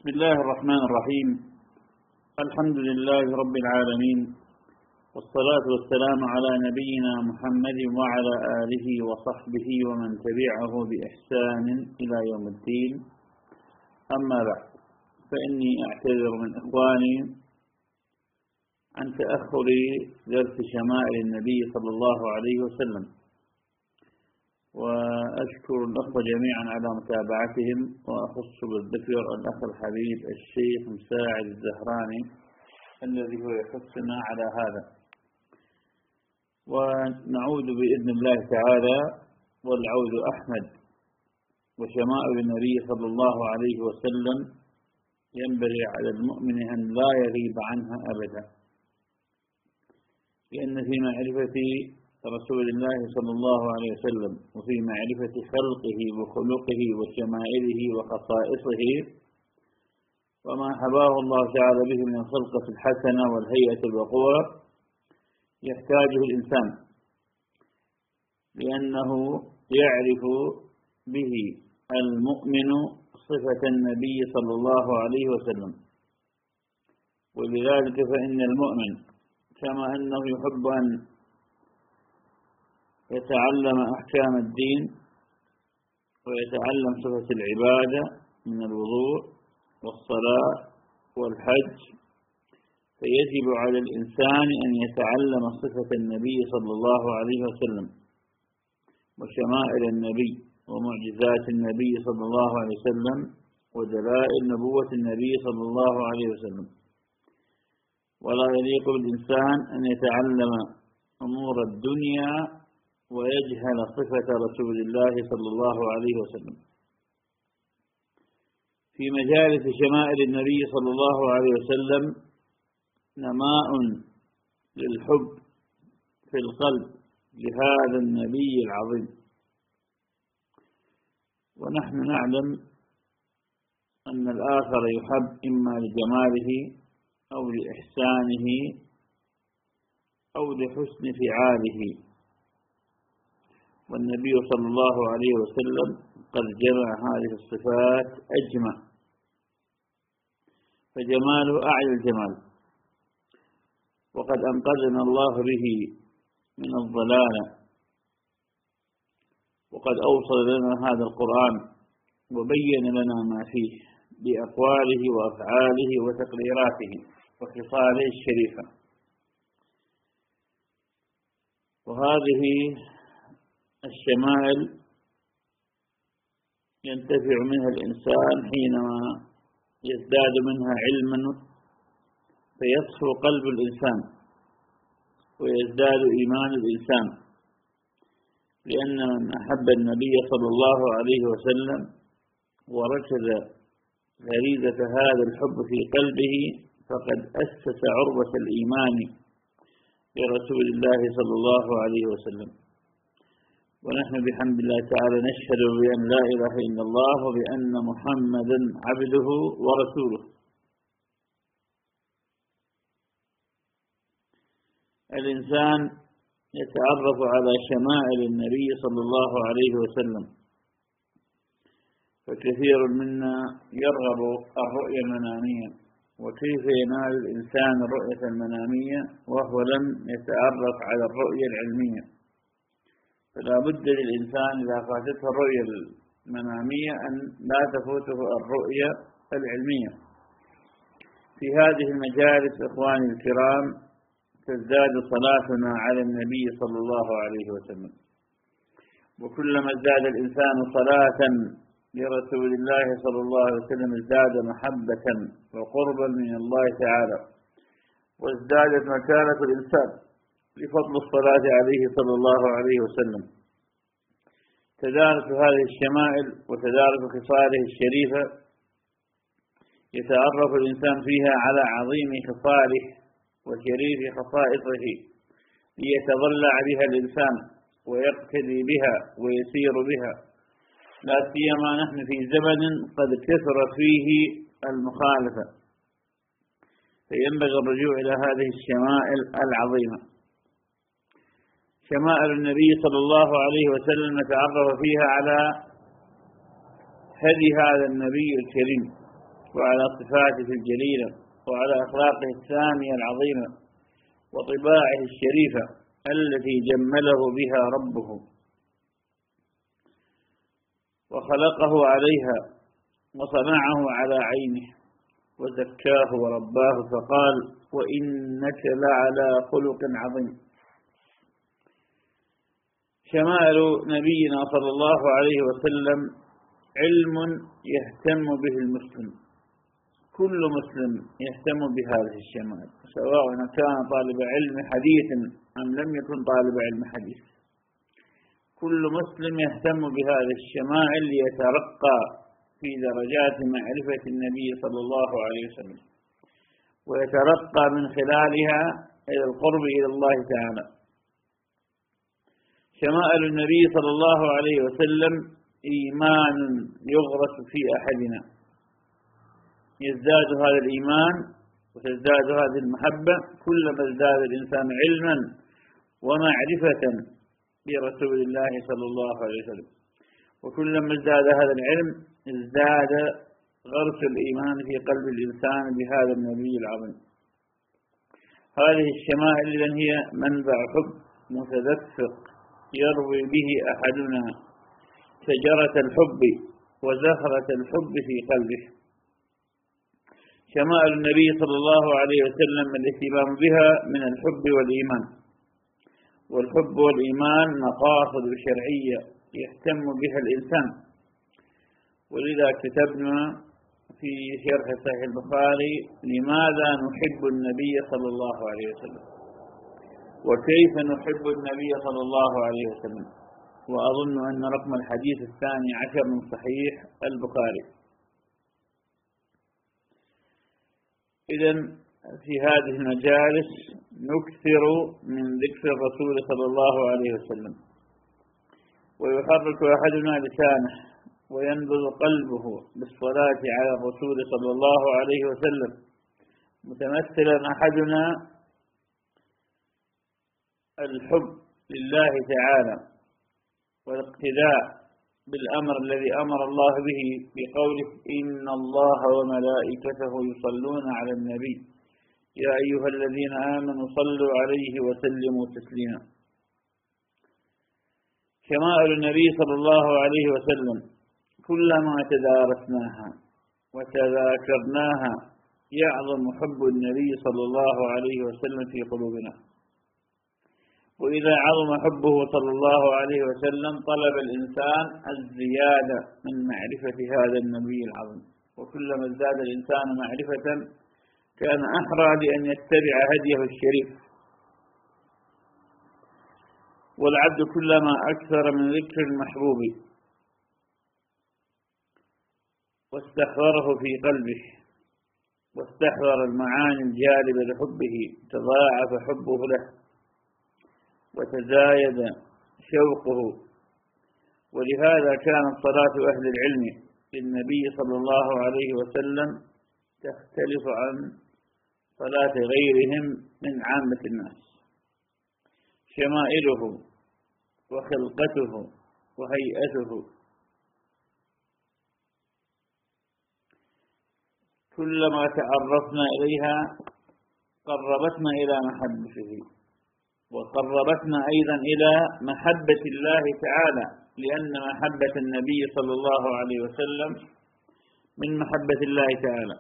بسم الله الرحمن الرحيم. الحمد لله رب العالمين، والصلاة والسلام على نبينا محمد وعلى آله وصحبه ومن تبعه بإحسان إلى يوم الدين. أما بعد، فإني أعتذر من إخواني عن تأخر درس شمائل النبي صلى الله عليه وسلم، وأشكر الأخوة جميعا على متابعتهم، وأخص بالذكر الأخ الحبيب الشيخ مساعد الزهراني الذي هو يحثنا على هذا. ونعود بإذن الله تعالى، والعود أحمد. وشمائل النبي صلى الله عليه وسلم ينبغي على المؤمن أن لا يغيب عنها أبدا، لأن في معرفة رسول الله صلى الله عليه وسلم وفي معرفة خلقه وخلقه وشمائله وخصائصه وما حباه الله تعالى به من الخلقة الحسنة والهيئة الوقوع يحتاجه الإنسان، لأنه يعرف به المؤمن صفة النبي صلى الله عليه وسلم. ولذلك فإن المؤمن كما أنه يحب أن يتعلم أحكام الدين ويتعلم صفة العبادة من الوضوء والصلاة والحج، فيجب على الإنسان أن يتعلم صفة النبي صلى الله عليه وسلم وشمائل النبي ومعجزات النبي صلى الله عليه وسلم ودلائل نبوة النبي صلى الله عليه وسلم. ولا يليق بالإنسان أن يتعلم أمور الدنيا ويجهل صفة رسول الله صلى الله عليه وسلم. في مجالس شمائل النبي صلى الله عليه وسلم نماء للحب في القلب لهذا النبي العظيم، ونحن نعلم أن الآخر يحب إما لجماله أو لإحسانه أو لحسن فعاله، والنبي صلى الله عليه وسلم قد جمع هذه الصفات أجمع، فجماله أعلى الجمال، وقد أنقذنا الله به من الضلالة، وقد أوصل لنا هذا القرآن وبين لنا ما فيه بأقواله وأفعاله وتقريراته وخصاله الشريفة. وهذه الشمائل ينتفع منها الإنسان حينما يزداد منها علما، فيصفو قلب الإنسان ويزداد إيمان الإنسان، لأن من أحب النبي صلى الله عليه وسلم وركز غريزة هذا الحب في قلبه فقد أسس عربة الإيمان برسول الله صلى الله عليه وسلم. ونحن بحمد الله تعالى نشهد بأن لا إله إلا الله وبأن محمدا عبده ورسوله. الإنسان يتعرف على شمائل النبي صلى الله عليه وسلم، فكثير منا يرغب الرؤية المنامية، وكيف ينال الإنسان الرؤية المنامية وهو لم يتعرف على الرؤية العلمية؟ فلا بد للإنسان إذا فاتته الرؤية المنامية أن لا تفوته الرؤية العلمية. في هذه المجالس إخواني الكرام تزداد صلاتنا على النبي صلى الله عليه وسلم، وكلما ازداد الإنسان صلاة لرسول الله صلى الله عليه وسلم ازداد محبة وقربا من الله تعالى، وازدادت مكانة الإنسان بفضل الصلاة عليه صلى الله عليه وسلم. تدارك هذه الشمائل وتدارك خصاله الشريفة يتعرف الإنسان فيها على عظيم خصاله وشريف خصائصه ليتضلع بها الإنسان ويقتدي بها ويسير بها، لا سيما نحن في زمن قد كثر فيه المخالفة، فينبغي الرجوع إلى هذه الشمائل العظيمة. شمائل النبي صلى الله عليه وسلم نتعرف فيها على هدي هذا النبي الكريم وعلى صفاته الجليلة وعلى أخلاقه السامية العظيمة وطباعه الشريفة التي جمله بها ربه وخلقه عليها وصنعه على عينه وزكاه ورباه فقال: وإنك لعلى خلق عظيم. شمائل نبينا صلى الله عليه وسلم علم يهتم به المسلم، كل مسلم يهتم بهذه الشمائل، سواء كان طالب علم حديث أم لم يكن طالب علم حديث. كل مسلم يهتم بهذه الشمائل ليترقى في درجات معرفة النبي صلى الله عليه وسلم، ويترقى من خلالها إلى القرب إلى الله تعالى. شمائل النبي صلى الله عليه وسلم إيمان يغرس في أحدنا، يزداد هذا الإيمان وتزداد هذه المحبة كلما ازداد الإنسان علما ومعرفة برسول الله صلى الله عليه وسلم، وكلما ازداد هذا العلم ازداد غرس الإيمان في قلب الإنسان بهذا النبي العظيم. هذه الشمائل إذن هي منبع حب متدفق يروي به أحدنا شجرة الحب وزهرة الحب في قلبه. شمائل النبي صلى الله عليه وسلم الاهتمام بها من الحب والإيمان، والحب والإيمان مقاصد شرعية يهتم بها الإنسان، ولذا كتبنا في شرح صحيح البخاري: لماذا نحب النبي صلى الله عليه وسلم، وكيف نحب النبي صلى الله عليه وسلم. وأظن أن رقم الحديث 12 من صحيح البخاري. إذن في هذه المجالس نكثر من ذكر الرسول صلى الله عليه وسلم، ويحرك أحدنا لسانه وينبض قلبه بالصلاة على الرسول صلى الله عليه وسلم، متمثلا أحدنا الحب لله تعالى والاقتداء بالأمر الذي أمر الله به بقوله: إن الله وملائكته يصلون على النبي يا أيها الذين آمنوا صلوا عليه وسلموا تسليما. شمائل النبي صلى الله عليه وسلم كلما تدارسناها وتذاكرناها يعظم حب النبي صلى الله عليه وسلم في قلوبنا، وإذا عظم حبه صلى الله عليه وسلم طلب الإنسان الزيادة من معرفة هذا النبي العظيم، وكلما ازداد الإنسان معرفة كان أحرى بأن يتبع هديه الشريف. والعبد كلما أكثر من ذكر المحبوب واستحضره في قلبه واستحضر المعاني الجالبة لحبه تضاعف حبه له وتزايد شوقه. ولهذا كانت صلاة أهل العلم للنبي صلى الله عليه وسلم تختلف عن صلاة غيرهم من عامة الناس. شمائله وخلقته وهيئته كلما تعرفنا إليها قربتنا إلى محبته، وقربتنا أيضا إلى محبة الله تعالى، لأن محبة النبي صلى الله عليه وسلم من محبة الله تعالى.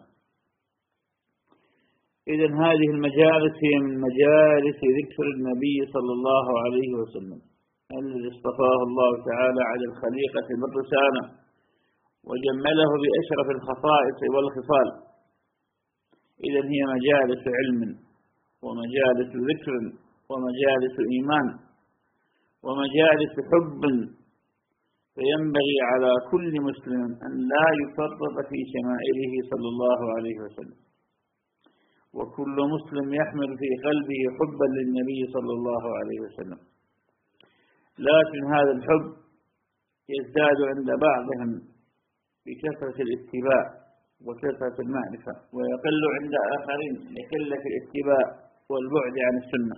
إذن هذه المجالس هي من مجالس ذكر النبي صلى الله عليه وسلم الذي اصطفاه الله تعالى على الخليقة بالرسالة وجمله بأشرف الخصائص والخصال. إذن هي مجالس علم ومجالس ذكر ومجالس إيمان ومجالس حب، فينبغي على كل مسلم أن لا يفرط في شمائله صلى الله عليه وسلم، وكل مسلم يحمل في قلبه حبا للنبي صلى الله عليه وسلم. لكن هذا الحب يزداد عند بعضهم بكثرة الاتباع وكثرة المعرفة، ويقل عند آخرين لقلة الاتباع والبعد عن السنة.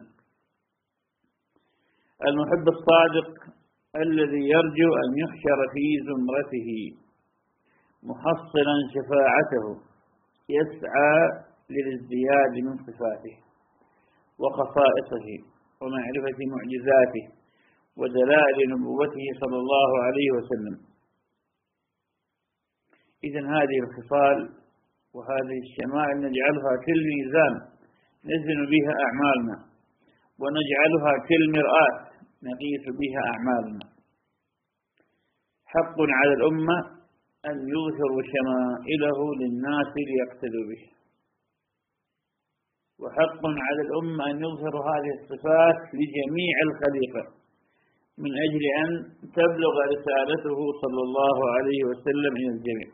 المحب الصادق الذي يرجو أن يحشر في زمرته محصلا شفاعته يسعى للازدياد من صفاته وخصائصه ومعرفة معجزاته ودلائل نبوته صلى الله عليه وسلم. إذن هذه الخصال وهذه الشمائل نجعلها كالميزان نزن بها أعمالنا، ونجعلها كالمرآة نقيس بها أعمالنا. حق على الأمة أن يظهروا شمائله للناس ليقتدوا به، وحق على الأمة أن يظهروا هذه الصفات لجميع الخليقة من أجل أن تبلغ رسالته صلى الله عليه وسلم إلى الجميع.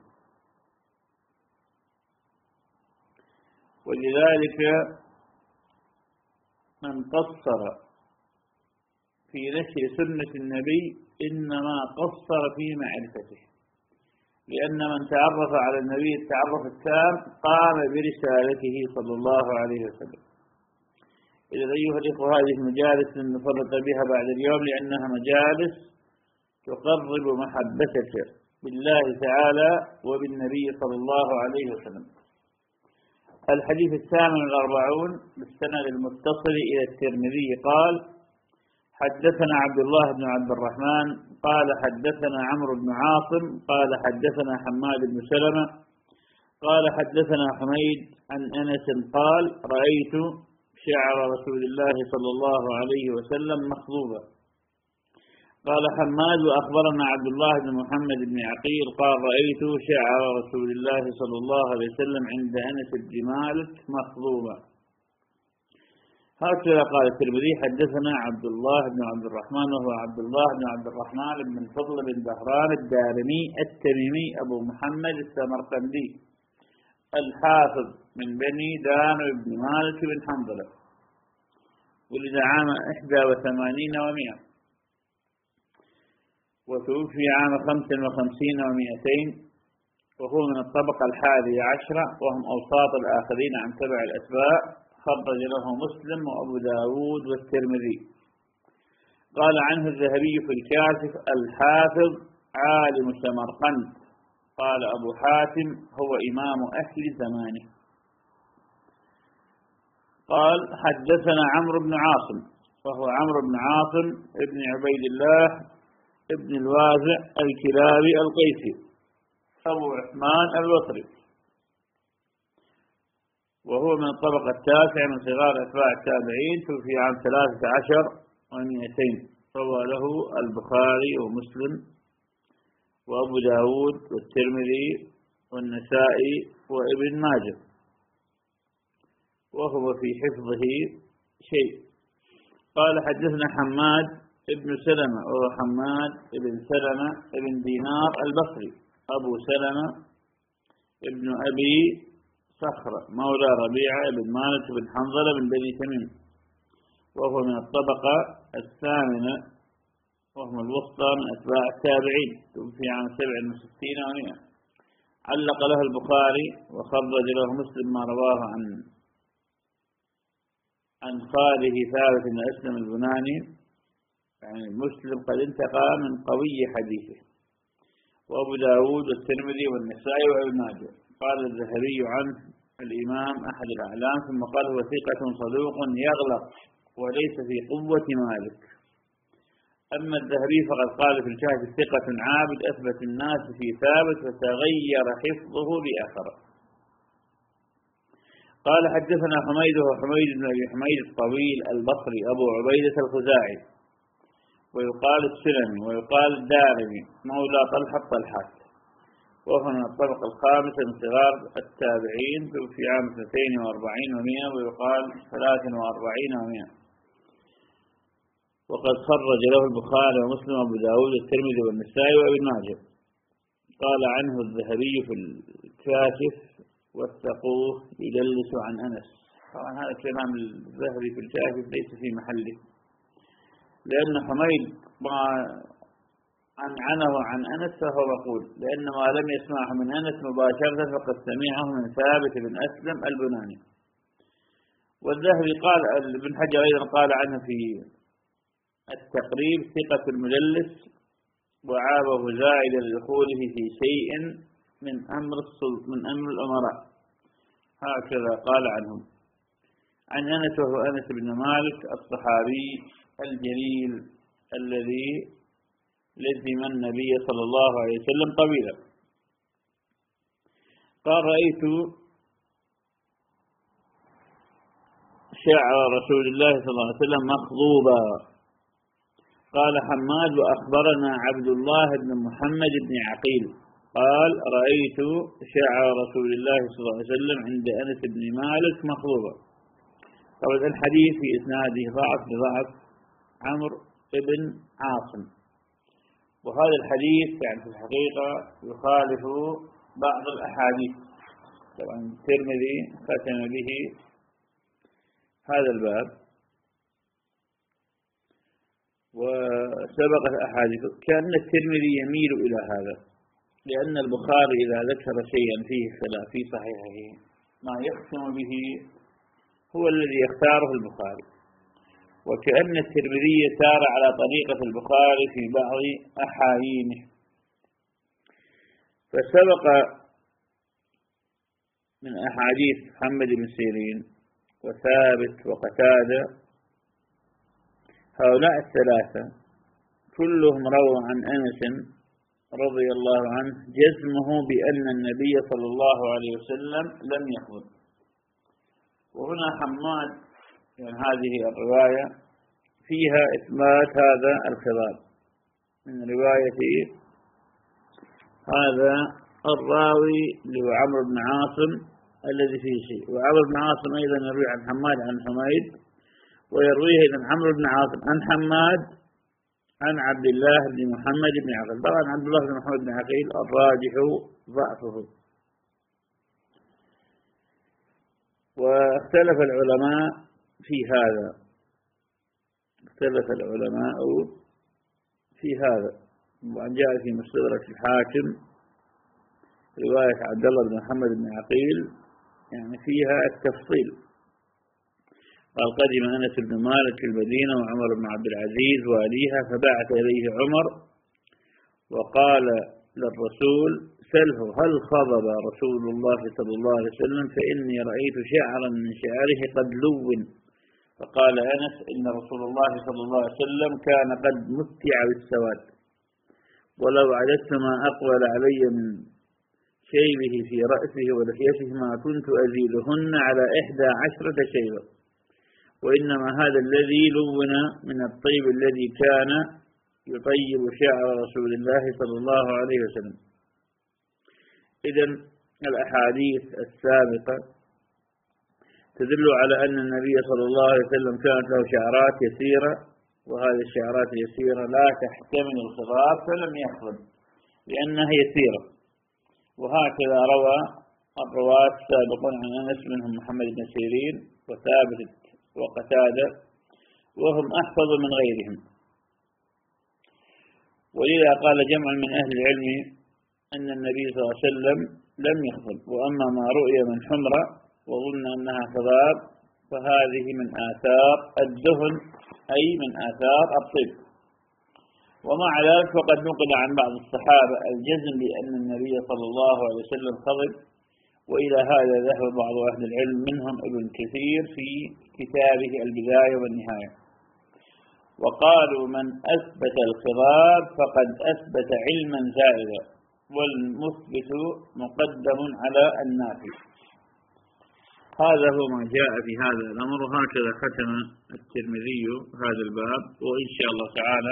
ولذلك من قصر في نشر سنة النبي إنما قصر في معرفته، لأن من تعرف على النبي التعرف التام قام برسالته صلى الله عليه وسلم. إذا أيها الإخوة هذه المجالس نفرط بها بعد اليوم، لأنها مجالس تقرب محبتك بالله تعالى وبالنبي صلى الله عليه وسلم. الحديث 48 بالسند المتصل إلى الترمذي قال: حدثنا عبد الله بن عبد الرحمن قال حدثنا عمرو بن عاصم قال حدثنا حماد بن سلمة قال حدثنا حميد عن أنس قال: رأيت شعر رسول الله صلى الله عليه وسلم مخضوبا. قال حماد: وأخبرنا عبد الله بن محمد بن عقيل قال: رأيت شعر رسول الله صلى الله عليه وسلم عند أنس بن مالك مخضوبا. هكذا قال الترمذي: حدثنا عبد الله بن عبد الرحمن، وهو عبد الله بن عبد الرحمن بن الفضل بن بهران الدارمي التميمي أبو محمد السمرقندي الحافظ من بني دان بن مالك بن حنظلة، ولد عام 81 و100، وتوفي عام 55 و200، وهو من الطبقة 11 وهم أوساط الآخرين عن تبع الأتباع. خرج له مسلم وأبو داود والترمذي. قال عنه الذهبي في الكاشف: الحافظ عالم سمرقند. قال أبو حاتم: هو إمام أهل زمانه. قال: حدثنا عمرو بن عاصم، وهو عمرو بن عاصم ابن عبيد الله ابن الوازع الكلابي القيسي أبو عثمان البصري، وهو من الطبقة 9 من صغار أتباع التابعين، توفي عام 13 و200. روى له البخاري ومسلم وأبو داود والترمذي والنسائي وابن ماجه، وهو في حفظه شيء. قال: حدثنا حماد ابن سلمة، وهو حماد ابن سلمة ابن دينار البصري أبو سلمة ابن أبي صخر مولى ربيعة بن مالك بن حنظلة بن بني تميم، وهو من الطبقة 8 وهم الوسطى من أتباع التابعين، توفي عام 67 و100. علق له البخاري وخرج له مسلم ما رواه عن خاله ثابت بن أسلم البناني، يعني مسلم قد انتقى من قوي حديثه، وأبو داود والترمذي والنسائي وابن ماجه. قال الذهبي عنه: الإمام أحد الأعلام، ثم قال: هو ثقة صدوق يغلط وليس في قوة مالك. أما الذهبي فقد قال في الكهف: ثقة عابد أثبت الناس في ثابت فتغير حفظه بآخره. قال: حدثنا حميد، وحميد بن أبي حميد الطويل البصري أبو عبيدة الخزاعي، ويقال السلمي ويقال الدارمي مولى طلحة طلحات، وهو من الطبقة 5 من صغار التابعين، في عام 42 و100، ويقال 43 و100. وقد خرج له البخاري ومسلم وابو داود والترمذي والنسائي وابن ماجه. قال عنه الذهبي في الكاشف: واتقوه يدلس عن أنس. طبعا هذا كلام الذهبي في الكاشف ليس في محله، لأن حميد ما عنه عن أنس فهو مقول، لأن ما لم يسمعه من أنس مباشرة فقد سمعه من ثابت بن أسلم البناني. والذهبي قال، ابن حجر أيضا قال عنه في التقريب: ثقة المدلس، وعابه زائد لدخوله في شيء من أمر الأمراء، هكذا قال عنهم. عن أنس وهو أنس بن مالك الصحابي الجليل الذي لزم النبي صلى الله عليه وسلم طويلا، قال: رأيت شعر رسول الله صلى الله عليه وسلم مخضوبا. قال حماد: وأخبرنا عبد الله بن محمد بن عقيل قال: رأيت شعر رسول الله صلى الله عليه وسلم عند أنس بن مالك مخضوبا. طبعا الحديث في إسناده ضعف بضعف عمرو بن عاصم، وهذا الحديث يعني في الحقيقة يخالف بعض الأحاديث. طبعا الترمذي ختم به هذا الباب، وسبقت أحاديث. كأن الترمذي يميل إلى هذا، لأن البخاري إذا ذكر شيئا فيه خلاف في صحيحه ما يختم به هو الذي يختاره البخاري، وكأن الترمذي سار على طريقة البخاري في بعض أحايينه. فسبق من أحاديث محمد بن سيرين وثابت وقتادة، هؤلاء الثلاثة كلهم رووا عن أنس رضي الله عنه جزمه بأن النبي صلى الله عليه وسلم لم يخطب. وهنا حماد يعني هذه الرواية فيها إثبات هذا الخطاب من رواية هذا الراوي اللي هو عمرو بن عاصم الذي فيه شيء. وعمرو بن عاصم أيضا يروي عن حماد عن حميد، ويرويه أيضا عمرو بن عاصم عن حماد عن عبد الله بن محمد بن عقيل. طبعا عبد الله بن محمد بن عقيل الراجح ضعفه. واختلف العلماء في هذا، اختلف العلماء في هذا. وعن جاء في مستدرك الحاكم رواية عبد الله بن محمد بن عقيل يعني فيها التفصيل. قال: قدم أنس بن مالك المدينة وعمر بن عبد العزيز واليها، فبعث إليه عمر وقال للرسول: سله هل خضب رسول الله صلى الله عليه وسلم؟ فإني رأيت شعرا من شعره قد لون. فقال أنس: إن رسول الله صلى الله عليه وسلم كان قد متع بالسواد، ولو عددت ما أقبل علي من شيبه في رأسه ولحيته ما كنت أزيدهن على 11 شيبة، وإنما هذا الذي لون من الطيب الذي كان يطيب شعر رسول الله صلى الله عليه وسلم. إذن الأحاديث السابقة تدل على أن النبي صلى الله عليه وسلم كانت له شعرات يسيرة، وهذه الشعرات اليسيرة لا تحتمل الخضاب فلم يخضب لأنها يسيرة. وهكذا روى الرواة السابقون عن أنس منهم محمد بن سيرين وثابت وقتادة، وهم أحفظ من غيرهم. ولذا قال جمع من أهل العلم أن النبي صلى الله عليه وسلم لم يخضب. وأما ما رؤي من حمرة وظن أنها خضاب فهذه من آثار الدهن، أي من آثار الطب. ومع ذلك فقد نقل عن بعض الصحابة الجزم بأن النبي صلى الله عليه وسلم خضب، وإلى هذا ذهب بعض أهل العلم منهم ابن كثير في كتابه البداية والنهاية، وقالوا: من أثبت الخضاب فقد أثبت علما زائدا، والمثبت مقدم على النافي. هذا هو ما جاء في هذا الأمر. وهكذا ختم الترمذي هذا الباب. وإن شاء الله تعالى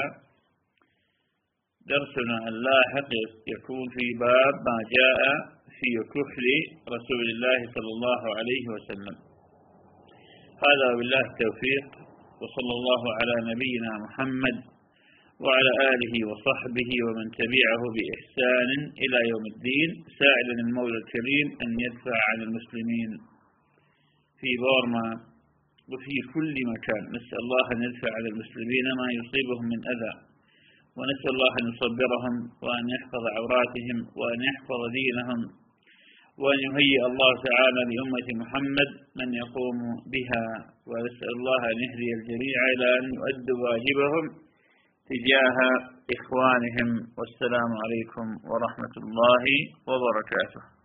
درسنا اللاحق يكون في باب ما جاء في كحل رسول الله صلى الله عليه وسلم. هذا وبالله التوفيق، وصلى الله على نبينا محمد وعلى آله وصحبه ومن تبعه بإحسان إلى يوم الدين، سائلا المولى الكريم أن يدفع عن المسلمين في بورما وفي كل مكان. نسأل الله أن يدفع عن المسلمين ما يصيبهم من أذى، ونسأل الله أن يصبرهم وأن يحفظ عوراتهم وأن يحفظ دينهم، وأن يهيئ الله تعالى لأمة محمد من يقوم بها، ونسأل الله أن يهدي الجميع إلى أن يؤدوا واجبهم تجاه إخوانهم. والسلام عليكم ورحمة الله وبركاته.